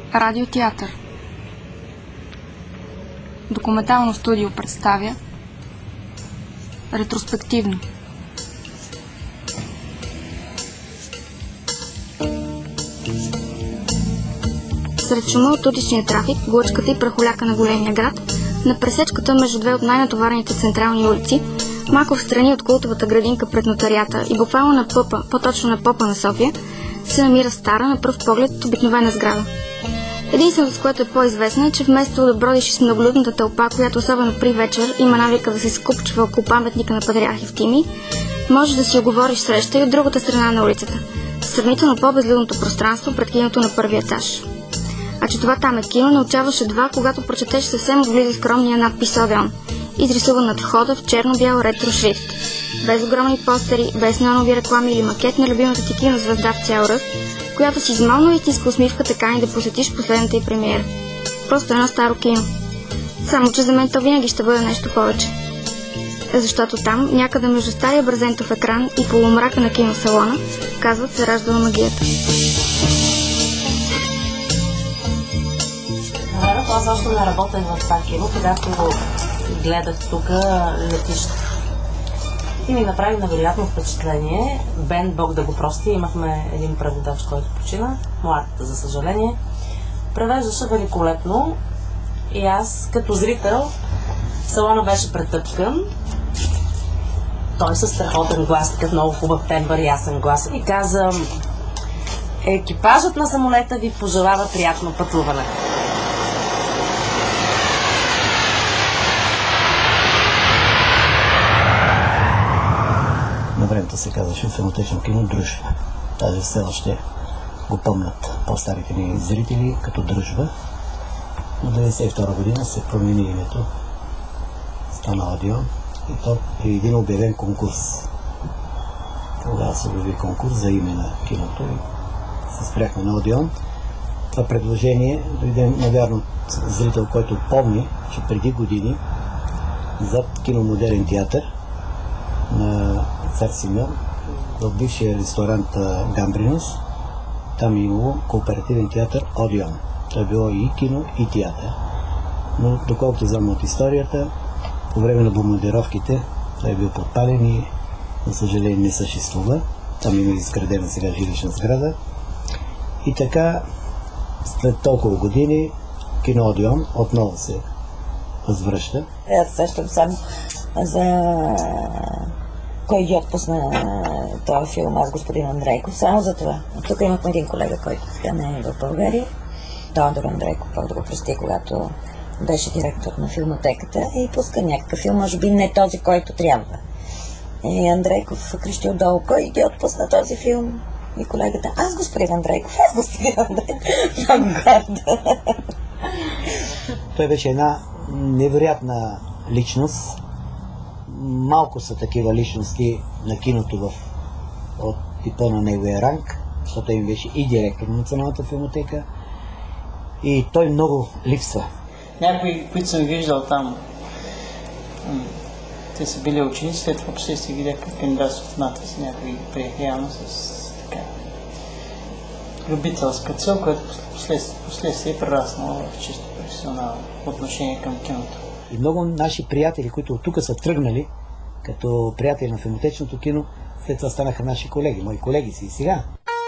Радиотеатър. Документално студио представя ретроспективно. Сред шума от уличния трафик, глъчката и прахоляка на големия град, на пресечката между две от най-натоварените централни улици, малко в страни от култовата градинка пред нотариата и буквално на пъпа, по-точно на попа на София, се намира стара, на пръв поглед, обикновена сграда. Единственото, с което е по-известно, е, че вместо да бродиш с многолюдната тълпа, която особено при вечер има навика да се скупчва около паметника на патриарх Евтимий, можеш да си оговориш среща и от другата страна на улицата, сравнително по-безлюдното пространство пред киното на първия етаж. А че това там е кино, научаваш едва, когато прочетеш съвсем отблизо скромния надпис Одеон, изрисуван над входа в черно-бял ретро шрифт. Без огромни постери, без неонови реклами или макет на любимата ти кинозвезда в цял ръст, която си измално истинска усмивка така и да посетиш последната й премиера. Просто едно старо кино. Само, че за мен то винаги ще бъде нещо повече. Защото там, някъде между стария брезентов екран и полумрака на киносалона, казват, се раждала магията. Аз още не работех в това кино, когато го гледах тук летище. И ми направи невероятно впечатление. Бен, Бог да го прости, имахме един преводач, който почина, млад, за съжаление. Превеждаше великолепно и аз като зрител, салона беше претъпкан. Той със страхотен глас, такъв много хубав тембър, ясен глас. И каза: екипажът на самолета ви пожелава приятно пътуване. На времето се казваше филмотечно кино Дружба. Даже все още го помнят по-старите ни зрители като Дружба. Но 1992 година се промени името, стана Одеон, и то при един обявен конкурс. Тогава се обяви конкурс за име на киното и се спряхме на Одеон. Това предложение дойде, навярно, от зрител, който помни, че преди години зад киномодерен театър на Цар Симеон, в бившия ресторант Гамбринус, там е имало кооперативен театър Одеон. Това е било и кино, и театър. Но доколкото знам от историята, по време на бомбардировките той е бил подпален и, за съжаление, не съществува. Там има изградена сега жилищна сграда. И така, след толкова години, кино Одеон отново се възвръща. Аз сещам само за кой ги отпусна този филм, аз господин Андрейков, само за това. Тук имахме един колега, който сега не е в България. Тодор Андрейков, пък да го прости, когато беше директор на филмотеката и пуска някакъв филм, може би не този, който трябва. И Андрейков крещи отдолу: кой ги отпусна този филм? И колегата: аз господин Андрейков, аз господин Андрейков. Той беше една невероятна личност. Малко са такива личности на киното от типа на неговия ранг, защото им беше и директор на Националната филмотека и той много липсва. Някои, които съм виждал там, те са били ученици, след това последствие видях как кандидатстват в надпис, някои приеха явно с така любителска цел, което последствие е прераснало в чисто професионално отношение към киното. И много наши приятели, които от тук са тръгнали като приятели на филмотечното кино, след това станаха наши колеги, мои колеги си и сега.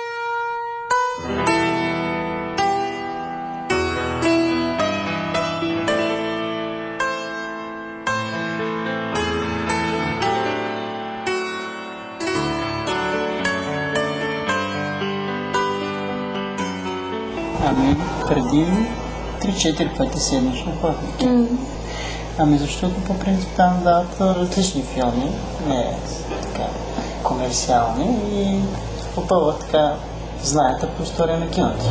Ами, преди 3-4 пъти седмично ходих. Ами защото по принцип там дават различни филми, не така комерциални, и попълват така знаята по история на киното.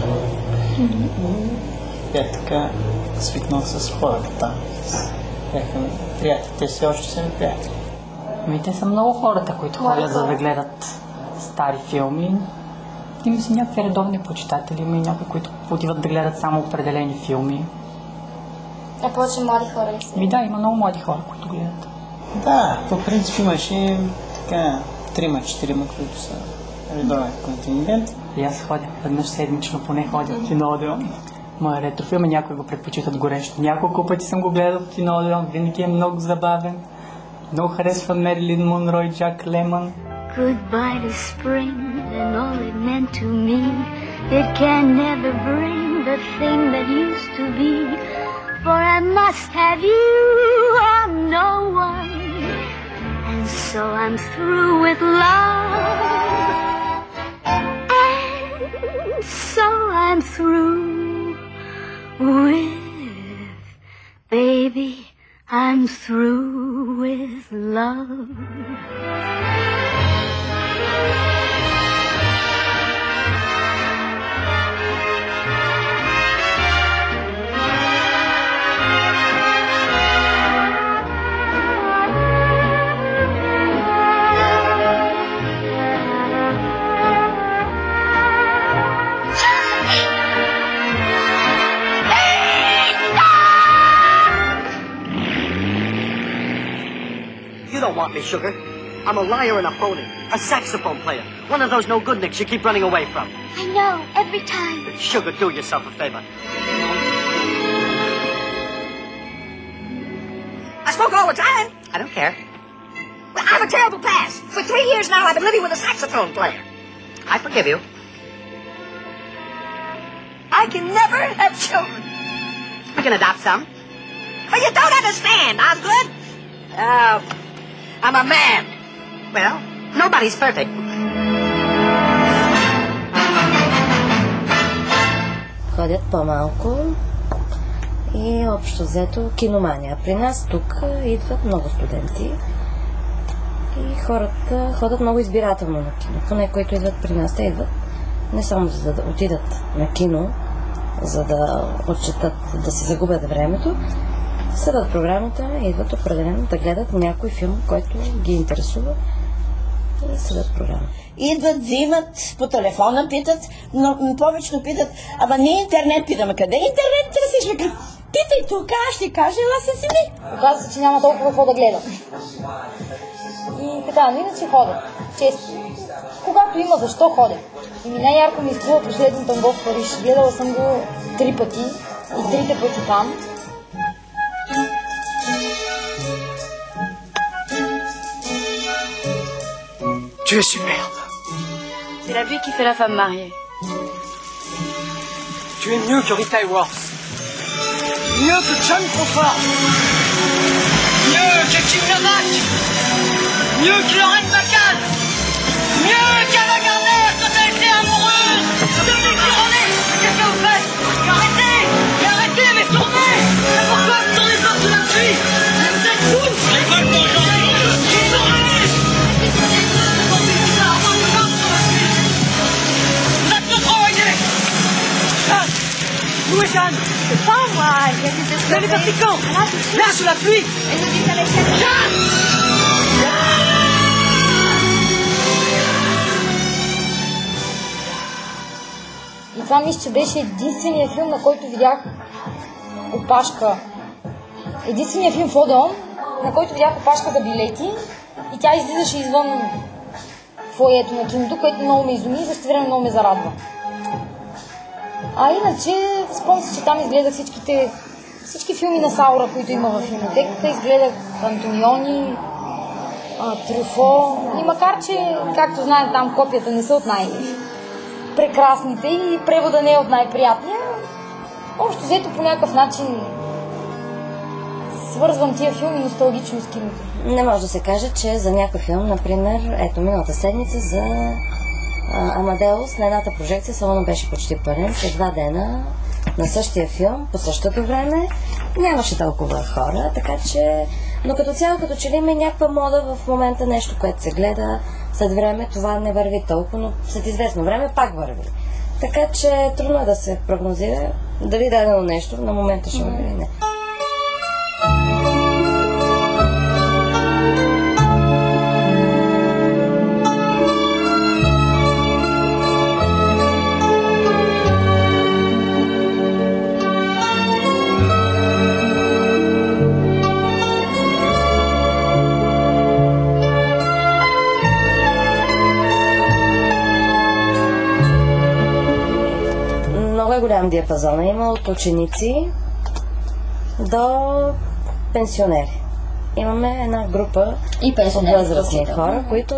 Бях така свикнал с хората там. Бяха ми приятели, те си още са ми приятели. Ами те са много хората, които ходят за да гледат стари филми. Има си някакви редовни почитатели, има и някои, които отиват да гледат само определени филми. А повече млади хора ли са? Да, има много млади хора, които гледат. Да, по принцип имаше така 3-4, които са редовен контингент. И аз ходя веднъж седмично, поне ходя в кино Одеон. моя ретрофилм, някои го предпочитат горещо. Няколко пъти съм го гледал в кино Одеон, винаги е много забавен. Много харесва Мерилин Монро и Джак Лемън. Goodbye to spring and all it meant to me. It can never bring the thing that used to be. For I must have you, I'm no one. And so I'm through with love. And so I'm through with, baby, I'm through with love. You don't want me, Sugar. I'm a liar and a phony. A saxophone player. One of those no-good-nicks you keep running away from. I know, every time. Sugar, do yourself a favor. I smoke all the time. I don't care. Well, I have a terrible past. For 3 years now, I've been living with a saxophone player. I forgive you. I can never have children. We can adopt some. But you don't understand, Osgood. I'm a man. Well, nobody's perfect. Ходят по-малко и общо взето киномания. При нас тук идват много студенти и хората ходят много избирателно на кино. Поне които идват при нас, те идват не само за да отидат на кино, за да отчетат, да си загубят времето, съдат програмата, идват определено да гледат някой филм, който ги интересува и съдат програма. Идват, взимат, по телефона питат, но повечето питат, ама ние интернет питаме. Къде интернет търсиш? Питай тук, аз ще кажа, ела се седи. Оказва се, че няма толкова какво да гледат. И така, но иначе ходят. Често. Когато има защо ходят. И най-ярко ми изплува последен танго в Париж. Гледала съм го 3 пъти и 3 пъти там. Tu es superbe. C'est la vie qui fait la femme mariée. Tu es mieux que Rita Hayworth. Mieux que John Crawford. Mieux que Kim Novak. Mieux que Lorraine McCann. Mieux qu'Ava Gardner quand elle était amoureuse de Mick Rooney. Qu'est-ce que vous faites? Arrêtez! Mais arrêtez, mais tournez! Mais pourquoi vous tournez pas sous la pluie? Vous êtes fous! Rigole pas, Jean-Claude! Où est Jeanne? C'est pas moi, il y a des Mais elle est partie quand? Là, sous la pluie! Elle nous dit qu'elle est Jeanne! И това мисля, че беше единствения филм, на който видях опашка. Единствения филм в Одеон, на който видях опашка за билети и тя излизаше извън фоието на киното, което много ме изуми и също време много ме зарадва. А иначе, спомням се, че там изгледах всички филми на Саура, които има в филмотеката. Изгледах Антониони, Трюфо. И макар, че, както знаем, там копията не са от най-прекрасните и превода не е от най-приятния, общо взето по някакъв начин свързвам тия филми носталгично с киното. Не може да се каже, че за някой филм, например, ето миналата седмица за Амадеус на едната прожекция салона беше почти пълен. След 2 дена на същия филм, по същото време, нямаше толкова хора, така че... Но като цяло, като че ли има някаква мода в момента, нещо, което се гледа, след време това не върви толкова, но след известно време пак върви. Така че трудно е да се прогнозира дали дадено нещо на момента ще върви или не. голям диапазон. Има от ученици до пенсионери. Имаме една група от възрастни хора, които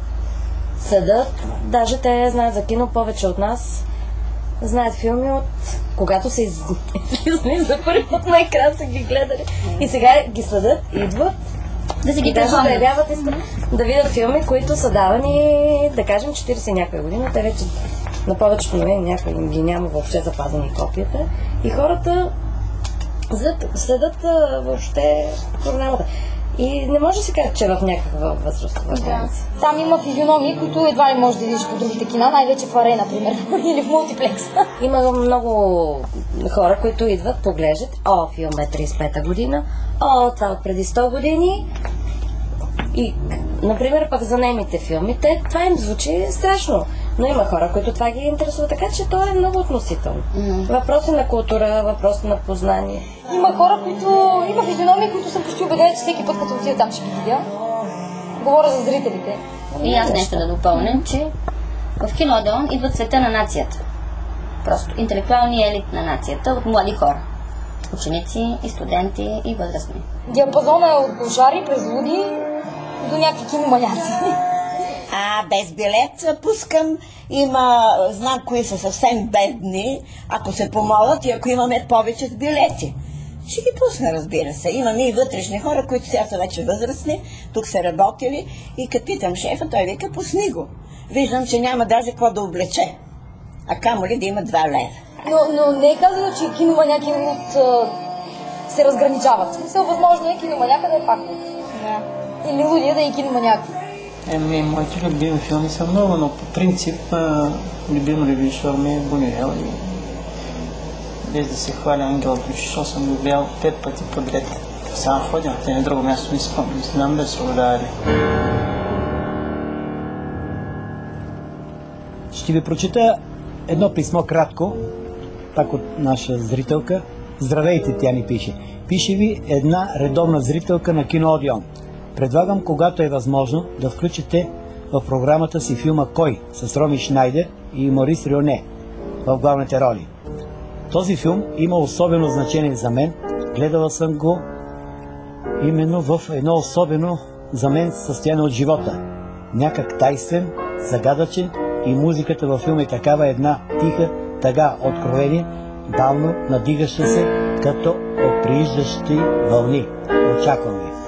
съдат. Даже те знаят за кино повече от нас. Знаят филми от когато са излизали за първи път на екран, са ги гледали. И сега ги съдат, идват да си ги заявяват, да видят филми, които са давани, да кажем, 40 някоя година. Те вече на повечето някой им ги няма въобще запазени копията. И хората следят въобще програмата. И не може да се каже, че е в някаква възрастова граница. Там има физиономии, които едва ли можеш да видиш по другите кина, най-вече в Арена, например, или в мултиплекс. Има много хора, които идват, поглеждат, филм е 35-та година, това от преди 100 години. И, например, пък за немите филмите, това им звучи страшно. Но има хора, които това ги интересува, така че то е много относително. Въпроси на култура, въпроси на познание. Има хора, има физиономии, които съм почти убедена, че всеки път, като отида там, ще ги видя. Говоря за зрителите. И аз нещо да допълня, че в Киноодеон идва цвета на нацията. Просто интелектуалния елит на нацията от млади хора. Ученици и студенти и възрастни. Диапазона е от гошари през луди до някакви киноманяци. Без билет пускам. Знам кои са съвсем бедни, ако се помолят и ако имаме повече с билети. Ще ги пусна, разбира се. Имаме и вътрешни хора, които сега са вече възрастни, тук са работили и като питам шефа, той вика, пусни го. Виждам, че няма даже какво да облече. А камо ли да има 2 лева. Но не е казано, че киноманяки се разграничават. Смисъл, възможно е киноманяка да е пак луд. Или лудия да е киноманяк. Моите любими филми са много, но по принцип любим режисьор ми е Бунюел. Без да се хваля Ангел Душо, съм го гледал 5 пъти подред. Сега ходя на друго място, не спомням, знам да се удари. Ще ви прочита едно писмо кратко, пак от наша зрителка. Здравейте, тя ни пише. Пише ви една редовна зрителка на Киноодеон. Предлагам, когато е възможно, да включите в програмата си филма «Кой» с Роми Шнайдер и Морис Рионе в главните роли. Този филм има особено значение за мен. Гледала съм го именно в едно особено за мен състояние от живота. Някак тайствен, загадъчен и музиката във филма е такава една тиха тъга откровение, бавно надигаща се като от прииждащи вълни. Очаквам ви.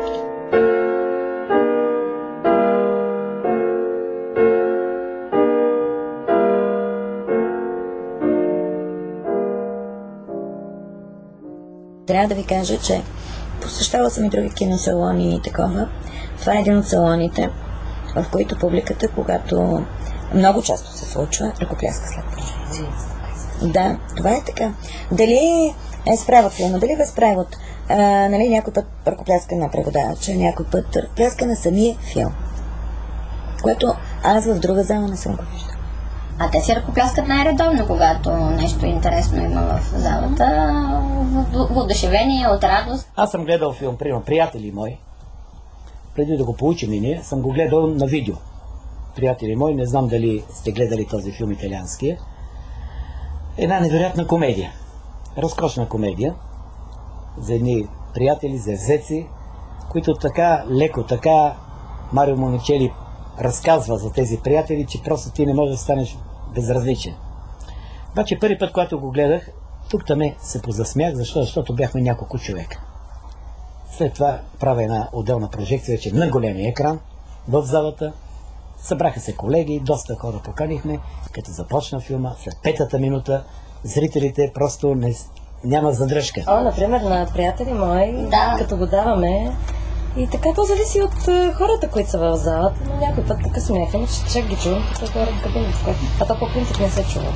Трябва да ви кажа, че посещавала съм и други киносалони и такова. Това е един от салоните, в които публиката, когато много често се случва, ръкопляска след проживици. Да, това е така. Дали е справа филма, дали е справа някой път ръкопляска на преводача, някой път ръкопляска на самия филм. Което аз в друга зала не съм го виждала. А те си ръкопляскат най-редовно, когато нещо интересно има в залата, въодушевение, от радост. Аз съм гледал филм, примерно Приятели мои. Преди да го получим и ние, съм го гледал на видео. Приятели мои, не знам дали сте гледали този филм италианския. Една невероятна комедия. Разкошна комедия. За едни приятели, за езеци, които така леко, така Марио Моничели разказва за тези приятели, че просто ти не можеш да станеш безразличен. Обаче първи път, когато го гледах, тук-там се позасмях, защото бяхме няколко човека. След това правя една отделна прожекция, вече на големия екран в залата. Събраха се колеги, доста хора поканихме. Като започна филма, след 5-та минута, зрителите просто няма задръжка. Например, на Приятели мои, като го даваме, и така то зависи от хората, които са в залата. Но някой път така смеха, че чак ги чувам, като горе в кабината. А то по принцип не се чува.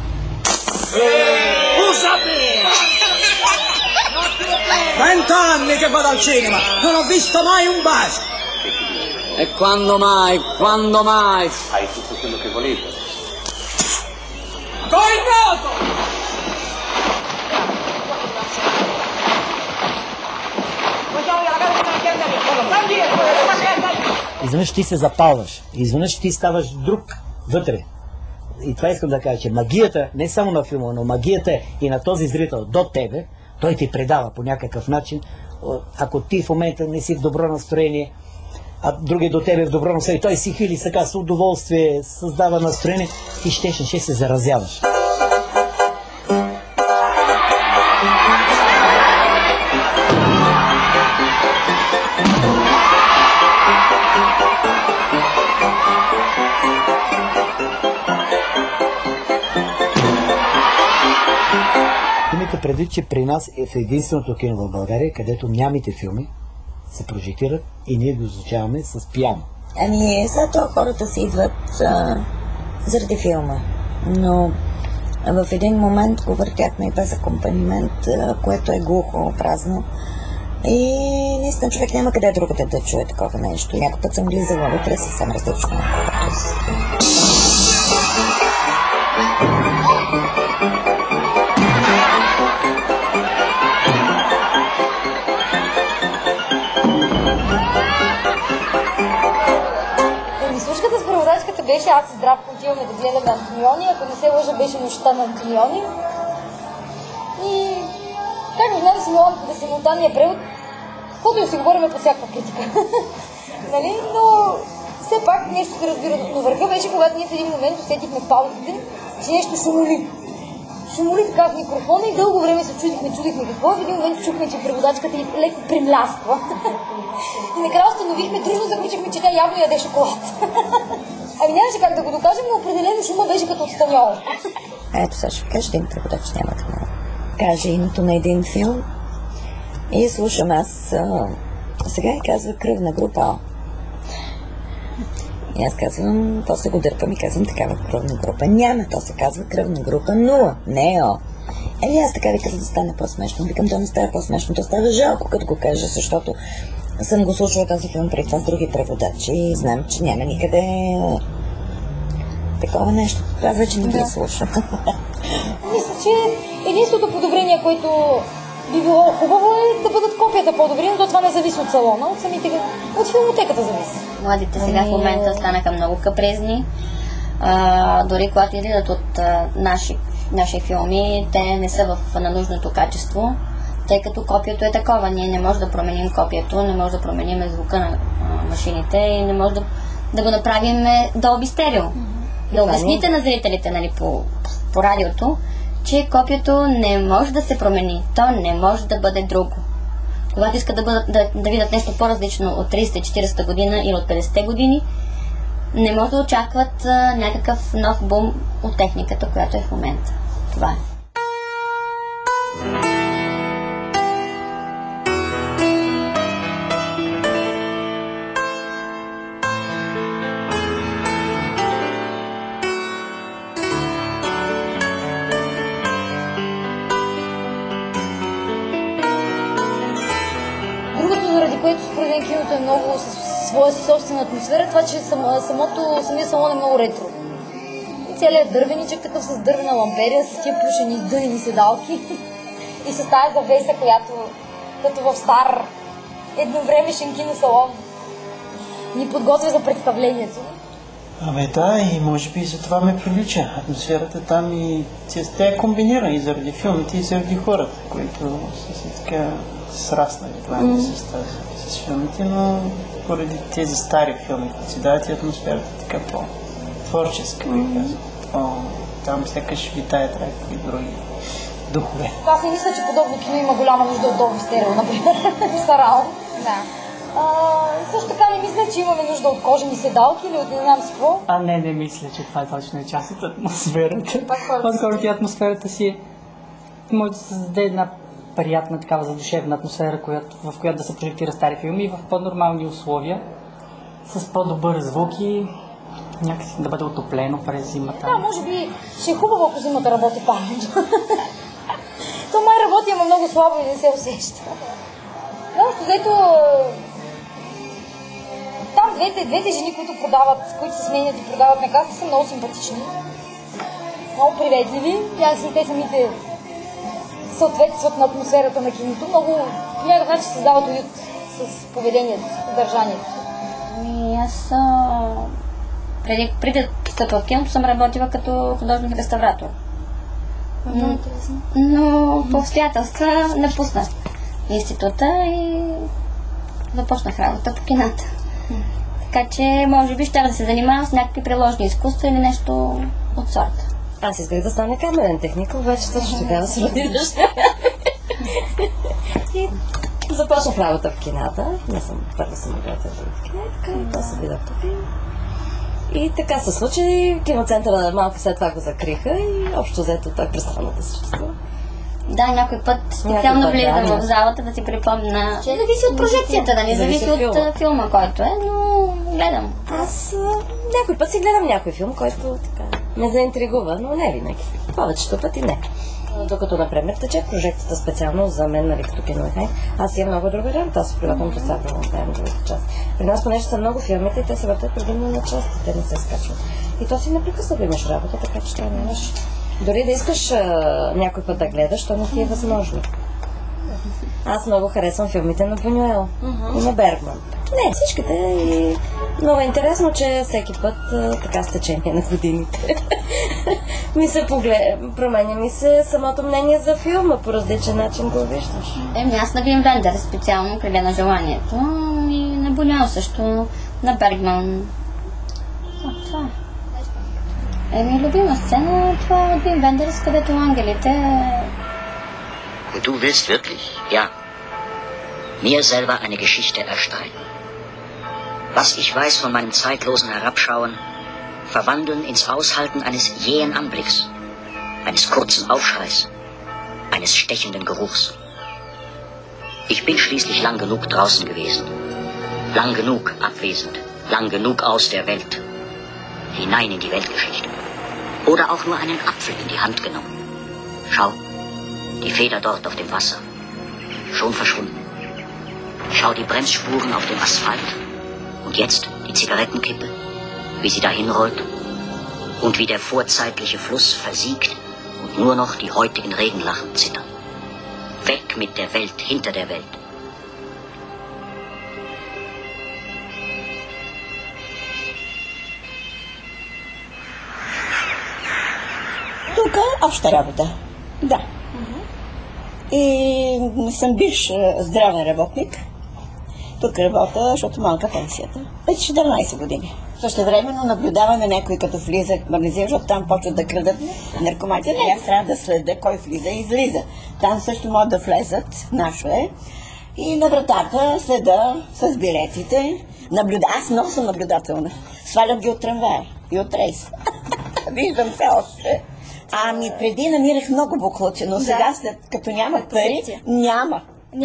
Usami! 20 anni che vado al cinema, non ho visto mai un bacio! E quando mai? Quando mai? Hai tutto quello che volevi. Cornato! Изведнъж ти се запалваш, изведнъж ти ставаш друг вътре. И това искам да кажа, че магията, не само на филма, но магията е и на този зрител до тебе, той ти предава по някакъв начин. Ако ти в момента не си в добро настроение, а другия до тебе в добро настроение, той си хили сега с удоволствие, създава настроение и ще се заразяваш. Имайте предвид, че при нас е в единственото кино в България, където нямите филми се прожектират и ние ги изучаваме с пиано. Ами, за това хората си идват заради филма, но в един момент го въртяхме и без акомпанимент, което е глухо, празно. И наистина човек няма къде другата да чуе такова нещо. Някой път съм влизала вътре съвсем различно. Слушката с преводачката беше аз и Здравко отиваме да гледаме Антониони, ако не се лъжа беше Нощта на Антониони. И как знам да симултанния превод, каквото да си говорим по всякаква критика. Нали? Но все пак нещо се разбира. Но върха беше, когато ние в един момент усетихме паузите, че нещо шумоли. Шумоли така в микрофона и дълго време се чудихме какво. В един момент чухме, че преводачката й леко примляства. И накрая установихме, дружно заключихме, че тя явно яде шоколад. Ами нямаше как да го докажем, но определено шума беше като от станьол. Ето сега ще кажа, един преводач няма да му каже името на един филм. И слушам аз сега и казва Кръвна група. И аз казвам, после го дърпам и казвам такава кръвна група. Няма, то се казва Кръвна група 0, не е О. Еми аз така вика, за да стане по-смешно. Викам, то не става по-смешно, то става жалко, като го кажа, защото съм го слушала този филм преди това с други преводачи и знам, че няма никъде такова нещо. Аз вече не ги слушам. Мисля, че единството подобрение, което би било хубаво е да бъдат копията по-добри, но това не зависи от салона, от филмотеката зависи. Младите сега в момента станаха много капризни. Дори когато идват от наши филми, те не са на нужното качество, тъй като копието е такова. Ние не можем да променим копието, не можем да променим звука на машините и не можем да го направим долби стерео. Да обясните на зрителите, нали, по радиото, че копието не може да се промени. То не може да бъде друго. Когато искат да видят нещо по-различно от 30-40 година или от 50 години, не може да очакват някакъв нов бум от техниката, която е в момента. Това е. Което според мен киното е много със своя собствена атмосфера, това, че самия салон е много ретро. И целият дървеничък такъв с дървена ламперия, с тия плюшени дънени седалки и с тая завеса, която като в стар едновремешен киносалон ни подготвя за представлението. Абе да, и може би за това ме прилича. Атмосферата там и тя е комбинирана и заради филмите, и заради хората, които са така сраснали с филмите, но поради тези стари филми, които си дават и атмосферата така по-творческа, там сякаш витаят някакви други духове. Аз не мисля, че подобно кино има голяма нужда от долби стерео, например, в Сарал. Да. Също така не мисля, че имаме нужда от кожени седалки или от не знам си какво. Не мисля, че това е точно част от атмосферата. По-скоро ти атмосферата си може да създаде една приятна такава задушевна атмосфера, в която да се прожектира стари филми в по-нормални условия, с по-добър звук и някакси да бъде отоплено през зимата. Да, може би ще е хубаво, ако зимата работи парното. То май работи, ама много слабо и не се усеща. Защото взето там двете жени, които се сменят и продават на каса, са много симпатични, много приветливи. Те самите съответстват на атмосферата на киното. Много по някакъв начин създават уют с поведението, с съдържанието. Аз преди постъпва в киното, съм работила като художник реставратор. Но по обстоятелства напуснах института и започнах работа по кината. Така че, може би, ще да се занимавам с някакви приложни изкуства или нещо от сорта. Аз исках да стана камерен техник, обаче точно тогава се роди дъщеря. И започнах работа в кината. Първо съм работила в кината, така и после видях тук. И така се случи. Киноцентъра малко след това го закриха и общо взето той престана да съществува. Да, някой път специално влизам в залата да си припомня, че зависи от прожекцията, да не зависи от филма, който е, но гледам. Аз някой път си гледам някой филм, който така ме заинтригува, но не винаги. Повечето пъти не. Докато, например, тече прожекцията специално за мен, нали, като киномеханик, аз имам много друга работа, аз приватно представям другата част. При нас, понеже са много филмите, те се въртят предимно на части, те не се скачват. И то си непрекъснато имаш работа, така че това нямаш. Дори да искаш някой път да гледаш, то не ти е възможно. Аз много харесвам филмите на Бунюел и на Бергман. Не, всичките. И много е интересно, че всеки път така с течение на годините ми се променя ми се самото мнение за филма, по различен начин го виждаш. Аз на Вим Вендер специално, Криле на желанието, и на Бунюел също, на Бергман. Това е. Любима сцена, това е от Вим Вендерс, където ангелите... Und du willst wirklich, ja, mir selber eine Geschichte erstreiten. Was ich weiß von meinem zeitlosen Herabschauen, verwandeln ins Aushalten eines jähen Anblicks, eines kurzen Aufschreis, eines stechenden Geruchs. Ich bin schließlich lang genug draußen gewesen, lang genug abwesend, lang genug aus der Welt, hinein in die Weltgeschichte. Oder auch nur einen Apfel in die Hand genommen. Schau, die Feder dort auf dem Wasser, schon verschwunden. Schau die Bremsspuren auf dem Asphalt und jetzt die Zigarettenkippe, wie sie dahin rollt und wie der vorzeitliche Fluss versiegt und nur noch die heutigen Regenlachen zittern. Weg mit der Welt, hinter der Welt. Тук обща работа. Да. И съм бивш здравен работник. Тук работя, защото малка пенсията. Вече 14 години. Също времено наблюдаваме някой като влиза в магазин, защото там почват да крадат наркоманите. Не, аз трябва да следя кой влиза и излиза. Там също могат да влезат, нашо е. И на вратата следа с билетите. Аз много съм наблюдателна. Свалят ги от трамвая и от рейс. Виждам все още. Ами преди намирах много буклуци, но сега след като няма пари, няма.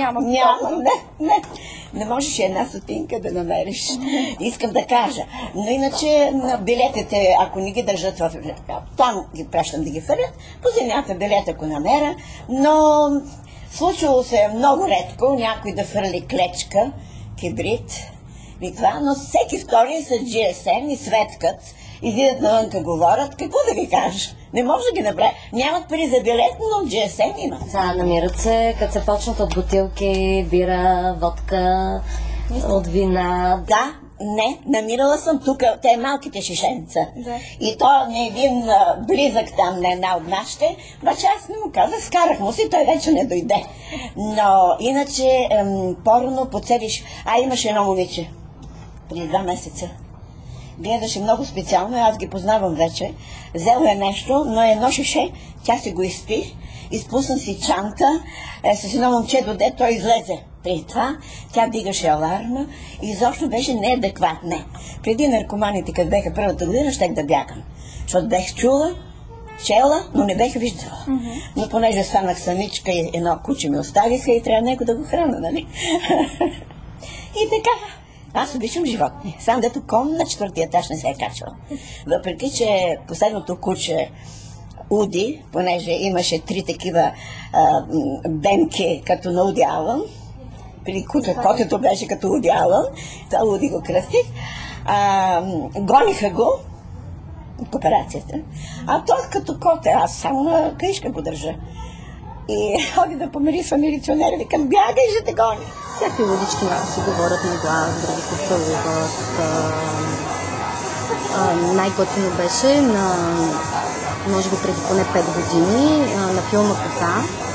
Не можеш една стотинка да намериш. Искам да кажа. Но иначе на билетите, ако не ги държат в... Там ги пращам да ги фърлят, по земята билет ако намеря, но случвало се много редко някой да фърли клечка, кибрид и това, но всеки втори с GSM и светкат, излизат навънка, говорят, какво да ви кажа? Не може да ги направи. Нямат пари за билет, но GSM има. Да, намират се, като се почнат от бутилки, бира, водка, от вина. Да, не, намирала съм тук, те малките шишенца. Да. И то не един близък там на една от нашите, обаче аз не му казах, скарах му си, той вече не дойде. Но иначе порно поцелиш. Имаше едно момиче, преди 2 месеца. Гледаше много специално, аз ги познавам вече. Взел е нещо, но едно шише, тя си го изпи, изпусна си чанта, с едно момче доде, той излезе. При това тя дигаше аларма и изобщо беше неадекватна. Преди наркоманите, като беха първата година, щех да бягам. Защото бех чула, чела, но не бех виждала. Но понеже станах самичка и едно куче ми оставиха и трябва него да го храна, нали? И така. Аз обичам животни. Сам дето кон на 4-ти етаж не се е качвала. Въпреки, че последното куче Уди, понеже имаше 3 такива бемки като на Уди Алън, при котето беше като Уди Алън, това Уди го кръстих, гониха го в операцията, а той като коте, аз само на каишка го държа. И ходи да помирисва милиционери, викам, бягай, ще те гони. Всякакви водички малко си говорят на глас, други се целуват. Най-готино беше може би преди поне 5 години на филма "Коса".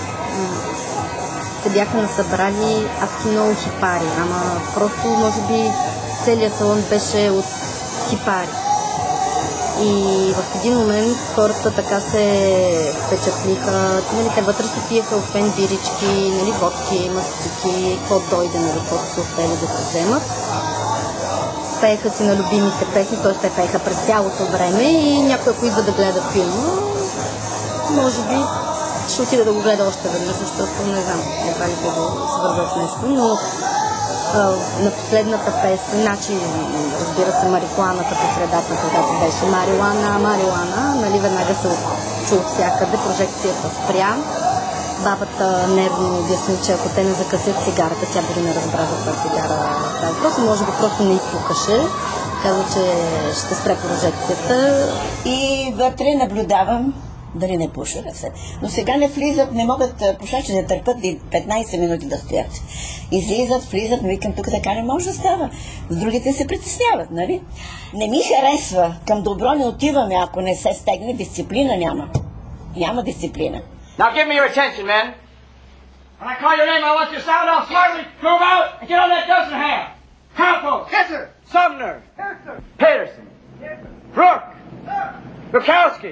Се бяха насъбрали адски много хипари, ама просто може би целият салон беше от хипари. И в един момент хората така се впечатлиха, нали, те вътре се пиеха, освен бирички, нали, водки, мастики, какво дойде, нали, каквото са успели да се вземат. Пееха си на любимите песни, т.е. те пееха през цялото време и някой, ако идва да гледа филма, може би ще отида да го гледа още веднъж, защото не знам, едва ли да го свърза с нещо, но на последната песен, значи, разбира се, марихуаната по средата, когато беше марихуана, нали, веднага се чу от всякъде, прожекцията спря. Бабата нервно обясни, че ако те не закъсят цигарата, тя дори не разбра за това цигара става въпрос, може би просто не й пукаше. Каза, че ще спре прожекцията. И вътре наблюдавам дали не пуша. Но сега не влизат, не могат пушачи да търпят 15 минути да стоят. Излизат, влизат, но викам, тук така не може да става. С другите се притесняват, нали? Не ми харесва, към добро не отиваме, ако не се стегне, дисциплина няма. Няма дисциплина. Now give me your attention, men. When I call your name, I want you to sound off smartly, move out, and get on that dozen hand. Campos. Yes, sir. Sumner. Yes, sir. Peterson. Yes, sir. Brooke. Sir. Bukowski.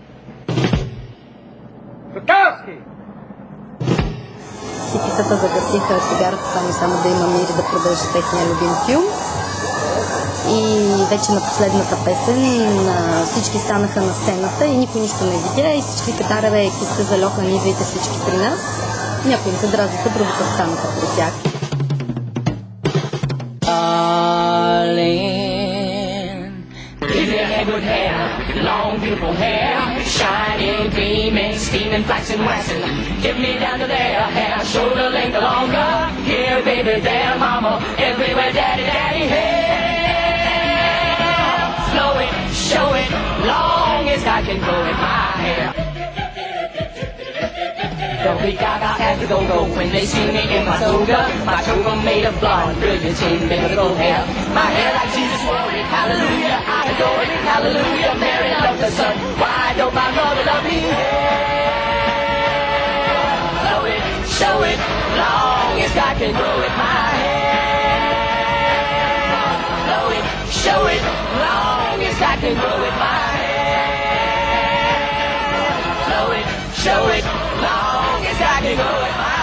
Bukowski. Хипитата загасиха цигарата само да има мир и да продължи техния любим филм. И вече на последната песен всички станаха на сцената и никой нищо не видя и всички катарове, ако сте залохани, идвайте всички при нас. Някои им се дразниха, другите станаха при тях. Give me a head with hair, long beautiful hair, shining, gleaming, steaming, flaxing, waxing. Give me down to there, hair, shoulder length longer. Here, baby, there, mama, everywhere, daddy, daddy, hair. Blow it, show it, long as I can grow it, my hair. Don't be gaga at the go-go when they see me in my toga made of blonde, brilliant, chain, biblical hair. My hair like Jesus wore it, hallelujah, I adore it, hallelujah, Mary loved the Son. Why don't my mother love me? Blow it, show it, long as God can grow it, my hair. Blow it, show it, long as God can grow it, my hair. Blow it, show it, long as I can go with my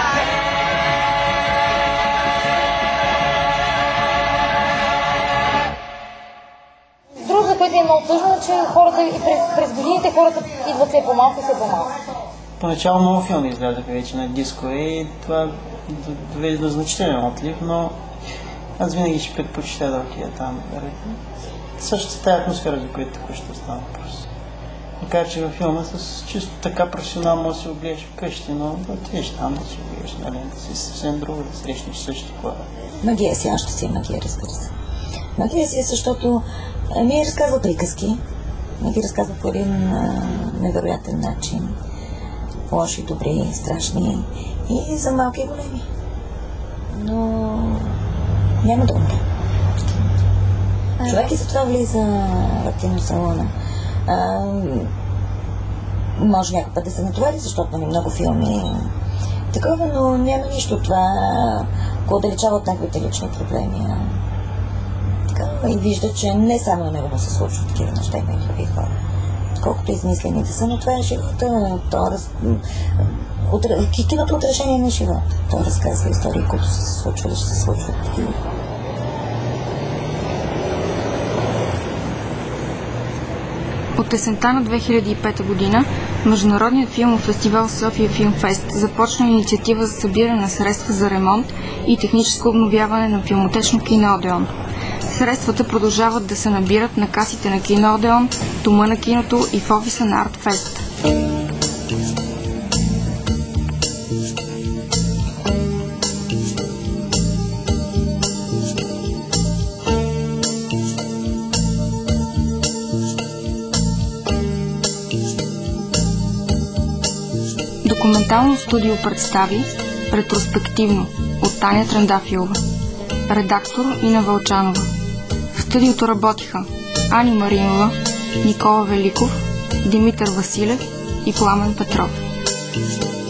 Друго, за което е много тъжно, че хората и през годините хората идват все по-малко и все по-малко. Поначало много филми изгледаха вече на дискове и това доведе до значителен отлив, но аз винаги ще предпочитая да отида там. Същата тази атмосфера, за която току-що става въпрос. Макар че във филма с чисто така професионално може да се огледаш вкъщи, но да отидеш там да се огледаш, нали, да си съвсем друго, да срещнеш същите хора. Магия си, още си е магия, разбира се. Магия си е, защото ми разказва приказки, ми ги разказва по един невероятен начин. Лоши, добри, страшни и за малки и големи. Но няма да умре. Човек и затова влиза в киносалона. Може някой път да се натовари, защото има много филми такова, но няма нищо от това, го отдалечава от неговите лични проблеми. И вижда, че не само на него му се случват такива неща, има и други хора. Колкото измислените са, но това е живота. Киното от решение на живота. Той разказва истории, които са се случвали, ще се случват такива. От есента на 2005 година Международният филмов фестивал София Филмфест започна инициатива за събиране на средства за ремонт и техническо обновяване на филмотечно кино Одеон. Средствата продължават да се набират на касите на кино Одеон, дома на киното и в офиса на Артфест. Документално студио представи Ретроспективно от Таня Трендафилова, редактор Ина Вълчанова. В студиото работиха Ани Маринова, Никола Великов, Димитър Василев и Пламен Петров.